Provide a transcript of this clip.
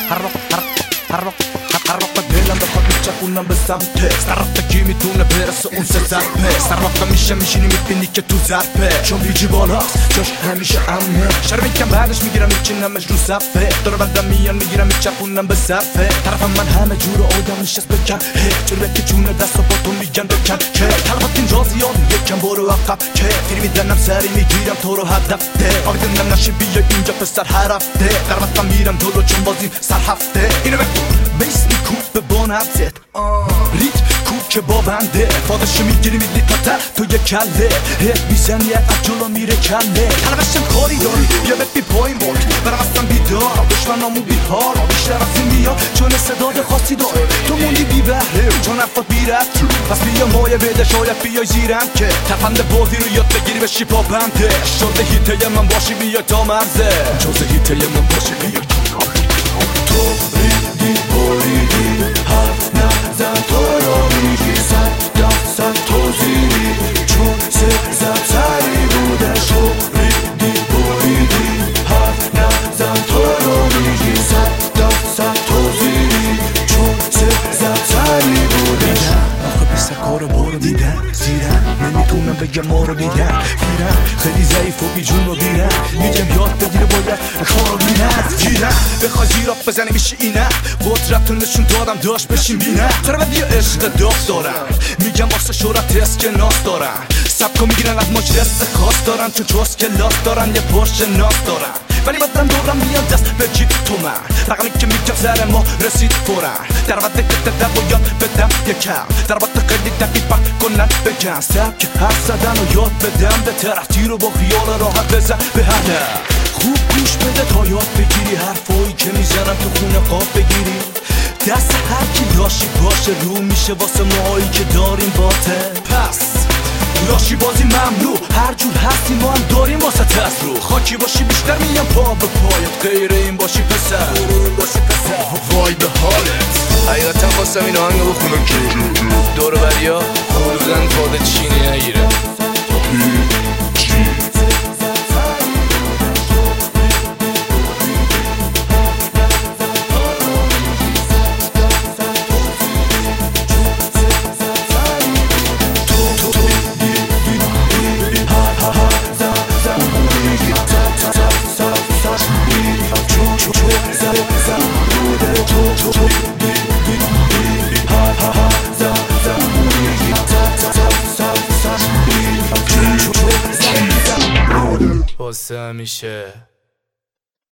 هر وقت دلم بخواد میچپونم به سمته طرفتکی میتونه برسه اون سه ضربه سر وقتا میشینی میبینی که تو ضربه چون بیجی بالاست جاش همیشه امنه شرم کم بعدش میگیرم میچینمش رو صفه دور بندم میان میگیرم میچپونم به صرفه طرفم من همه جور آدم نشست بکن جلوه که جونه دست و با تو میگن بکن که طلبت اینجا زیاد یکم برو عقب که فیلم میدنم سری میگیرم تو رو هدف ده آقدنم نشه بیا اینجا پسر هر هفته در وقتم میرم جلو چون بازی سر هفته اینو بیس میکوب به بانبزت ریت کوب که با بنده فادش میگیری میدی تا تو یه کله هت میزنی از جلو میره کله طلبشم کاری داری بیا بپی پایین بارد برم اصلا بیدار دشمنامو بیهار بیشتر از این بیا چون صداد خاصی داره تو موندی بی بهره چون افاد بیرد پس بیا مایه بده شاید بیای زیرم که تفند بازی رو یاد بگیری بشی پا بنده شده هیته من باشی بیا تا مرزه جزه هیته من باشی بیا تو ریدی بریدی حرف نزن تو رو میگی 100% توزیدی چون سر سری بوده شو ریدی بریدی حرف نزن تو رو میگی 100% توزیدی چون سر سری بوده آخه پیسه کارو برو دیدن زیرن نمیتونم بگم ما رو دیدن میرن خیلی ضعیف و بیجون رو بیرن میگم یاد بگیره باید کارو بینن گیرن بخوای زیراب بزنی میشی اینه قدرت نشون دادم داشت بشین بینه چرا بدی عشق داغ دارم میگم واسه شهرت اسکناس دارم سبکو میگیرن از مجلس خاص دارن چون جز کلاس دارن یه پرش ناس دارن ولی بدن دورم میان دست به جیب تو من رقمی که میگم سر ما رسید فورن در وقت که تدب و یاد بدم یکم در وقت خیلی دقیق کنن بگن سبک حرف زدن و یاد بدم به طرف تیر و با خیال راحت بزن به هدف خوب گوش بده تا یاد بگیری حرفایی که میزنم تو خونه قاب بگیری دست هر کی لاشی باشه رو میشه واسه ماهایی که داریم باته پس لاشی بازی ممنوع هر جور هستی ما هم داریم واسه تست رو خاکی باشی بیشتر میگم پا به پایت غیر این باشی پسر وای به حالت حقیقتا خواستم این آهنگو بخونم که دور بریا روزن فاده چینی نگیره واسه همیشه